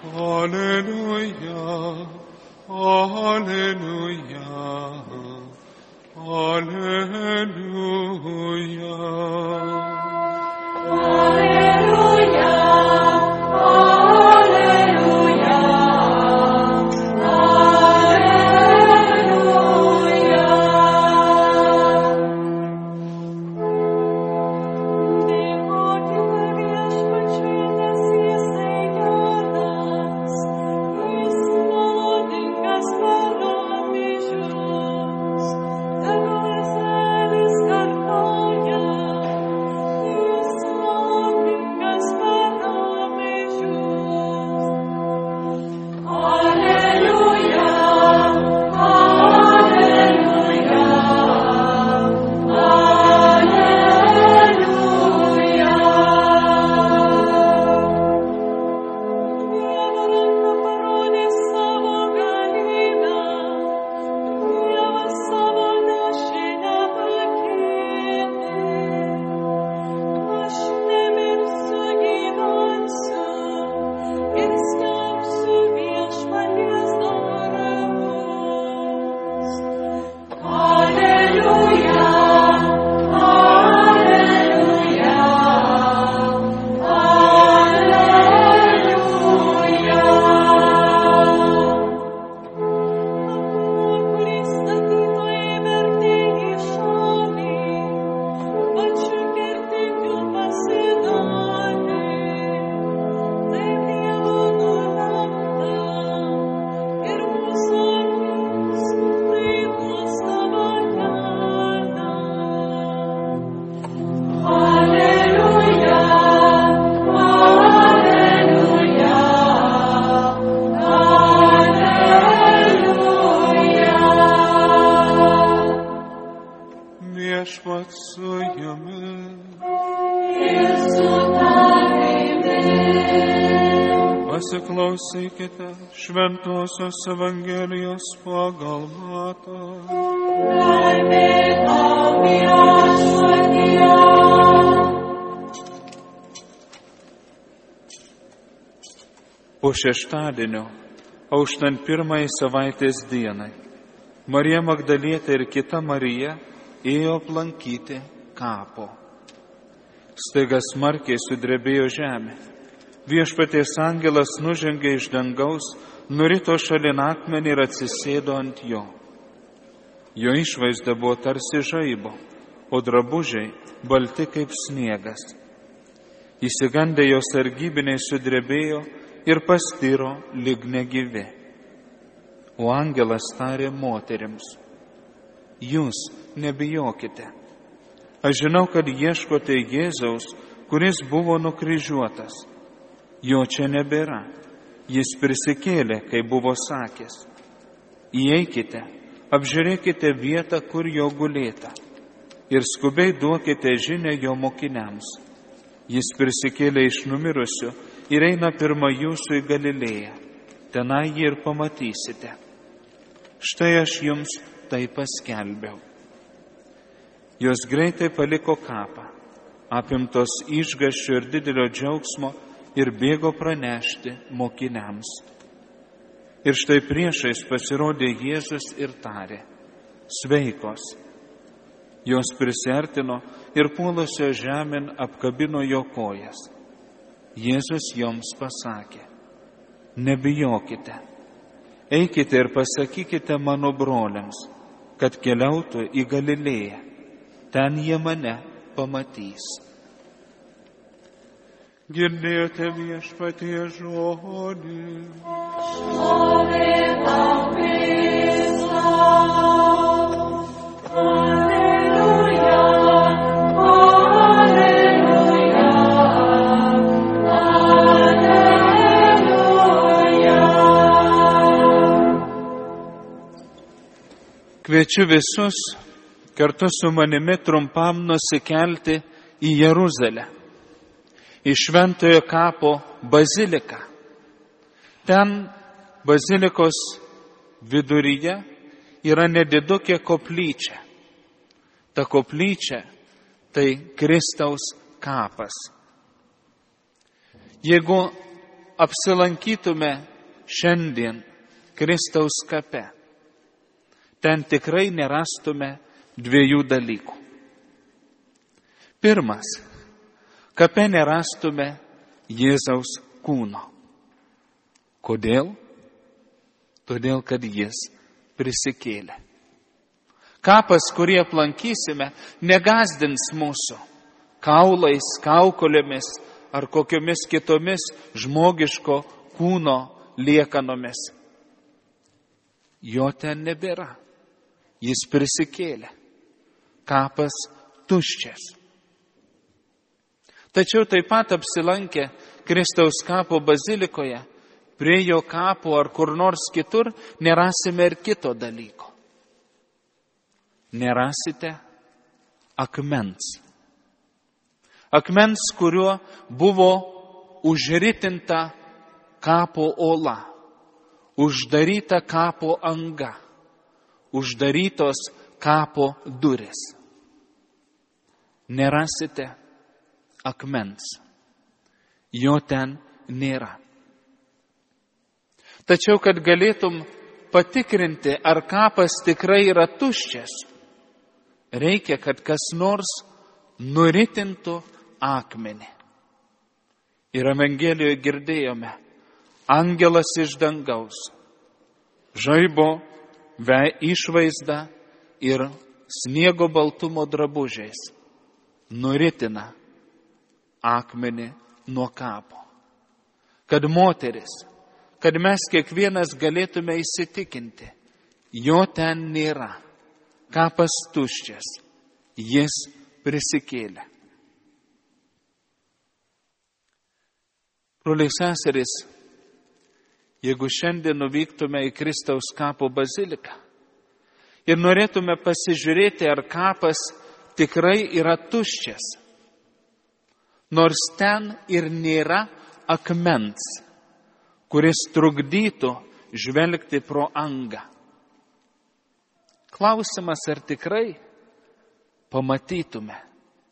Alleluia, Alleluia, Alleluia. Pasiklausykite Šventosios Evangelijos pagal Matą. Laimė tau, Viešpatie. Po šeštadienio, auštant pirmąjį savaitės dienai, Marija Magdalietė ir kita Marija ėjo aplankyti kapo. Staiga smarkiai sudrebėjo žemė. Viešpaties angelas nužengė iš dangaus, nurito šalin akmenį ir atsisėdo ant jo. Jo išvaizda buvo tarsi žaibo, o drabužiai balti kaip sniegas. Įsigandę jo sargybiniai sudrebėjo ir pastiro lyg negyvi. O angelas tarė moterims: jūs nebijokite. Aš žinau, kad ieškote Jėzaus, kuris buvo nukryžiuotas. Jo čia nebėra. Jis prisikėlė, kaip buvo sakęs. Įeikite, apžiūrėkite vietą, kur jo gulėta, ir skubiai duokite žinią jo mokiniams. Jis prisikėlė iš numirusių ir eina pirma jūsų į Galilėją. Tenai jį ir pamatysite. Štai aš jums tai paskelbiau. Jos greitai paliko kapą, apimtos išgąsčio ir didelio džiaugsmo, ir bėgo pranešti mokiniams. Ir štai priešais pasirodė Jėzus ir tarė: sveikos. Jos prisiartino ir puolusio žemėn apkabino jo kojas. Jėzus joms pasakė: nebijokite. Eikite ir pasakykite mano broliams, kad keliautų į Galilėją. Ten jie mane pamatys. Girdėjote Viešpaties žodį. Šlovė tau, Kristau. Alleluja, alleluja, alleluja. Kviečiu visus kartu su manimi trumpam nusikelti į Jeruzalę, į Šventojo kapo baziliką. Ten bazilikos viduryje yra nedidukė koplyčia. Ta koplyčia tai Kristaus kapas. Jeigu apsilankytume šiandien Kristaus kape, ten tikrai nerastume dviejų dalykų. Pirmas, kape nerastume Jėzaus kūno. Kodėl? Todėl, kad jis prisikėlė. Kapas, kurį aplankysime, negazdins mūsų kaulais, kaukolėmis ar kokiomis kitomis žmogiško kūno liekanomis. Jo ten nebėra. Jis prisikėlė. Kapas tuščias. Tačiau taip pat apsilankę Kristaus kapo bazilikoje, prie jo kapo ar kur nors kitur, nerasime ir kito dalyko. Nerasite akmens. Akmens, kuriuo buvo užritinta kapo ola, uždaryta kapo anga, uždarytos kapo durys. Nerasite akmens. Jo ten nėra. Tačiau, kad galėtum patikrinti, ar kapas tikrai yra tuščias, reikia, kad kas nors nuritintų akmenį. Ir Evangelijoje girdėjome, angelas iš dangaus, žaibo išvaizda ir sniego baltumo drabužiais nuritina akmenį nuo kapo. Kad moteris, kad mes kiekvienas galėtume įsitikinti, jo ten nėra, kapas tuščias, jis prisikėlė. Broliai seserys, jeigu šiandien nuvyktume į Kristaus kapo baziliką ir norėtume pasižiūrėti, ar kapas tikrai yra tuščias, nors ten ir nėra akmens, kuris trukdytų žvelgti pro angą. Klausimas, ar tikrai pamatytume.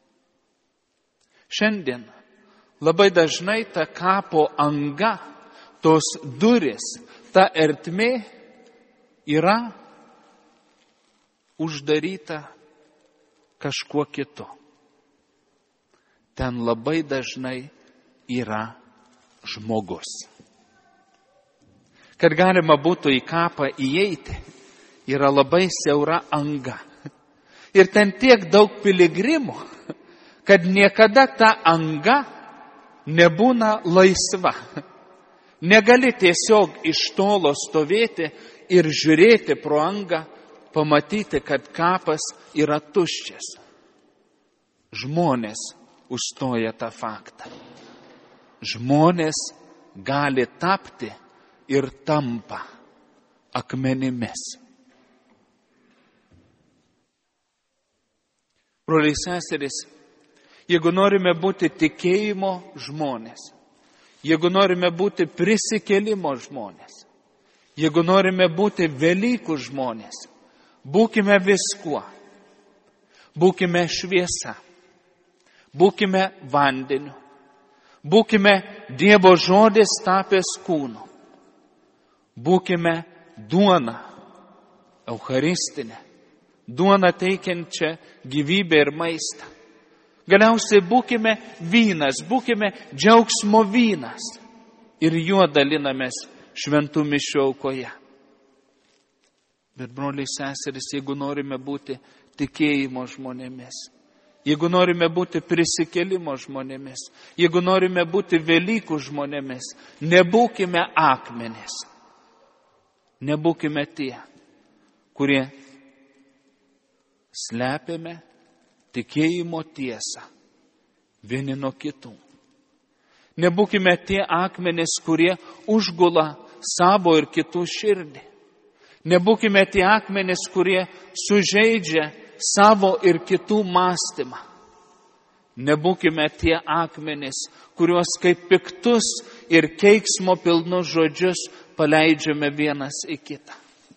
Šiandien labai dažnai ta kapo anga, tos durys, ta ertmė yra uždaryta kažkuo kitu. Ten labai dažnai yra žmogus. Kad galima būtų į kapą įeiti, yra labai siaura anga. Ir ten tiek daug piligrimų, kad niekada ta anga nebūna laisva. Negali tiesiog iš tolo stovėti ir žiūrėti pro angą, pamatyti, kad kapas yra tuščias. Žmonės užstoja tą faktą. Žmonės gali tapti ir tampa akmenimis. Broliai seserys, jeigu norime būti tikėjimo žmonės, jeigu norime būti prisikėlimo žmonės, jeigu norime būti Velykų žmonės, būkime viskuo. Būkime šviesa, būkime vandeniu, būkime Dievo žodis tapęs kūnu, būkime duona eucharistinė, duona teikiančia gyvybę ir maistą. Galiausiai būkime vynas, būkime džiaugsmo vynas ir juo dalinamės šventų mišių aukoje. Bet, broliai seserys, jeigu norime būti tikėjimo žmonėmis, jeigu norime būti prisikėlimo žmonėmis, jeigu norime būti Velykų žmonėmis, nebūkime akmenys, nebūkime tie, kurie slepiame tikėjimo tiesą vieni nuo kitų. Nebūkime tie akmenys, kurie užgula savo ir kitų širdį. Nebūkime tie akmenys, kurie sužeidžia savo ir kitų mąstymą. Nebūkime tie akmenys, kuriuos kaip piktus ir keiksmo pilnus žodžius paleidžiame vienas į kitą.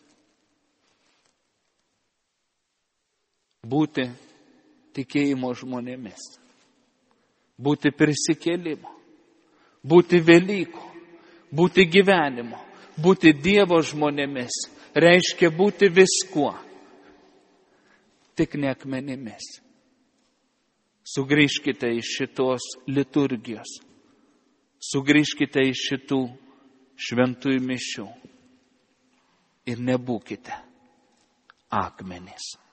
Būti tikėjimo žmonėmis, būti prisikėlimo, būti Velykų, būti gyvenimu, būti Dievo žmonėmis, reiškia būti viskuo, tik ne akmenimis. Sugrįžkite iš šitos liturgijos, sugrįžkite iš šitų šventųjų mišių ir nebūkite akmenys.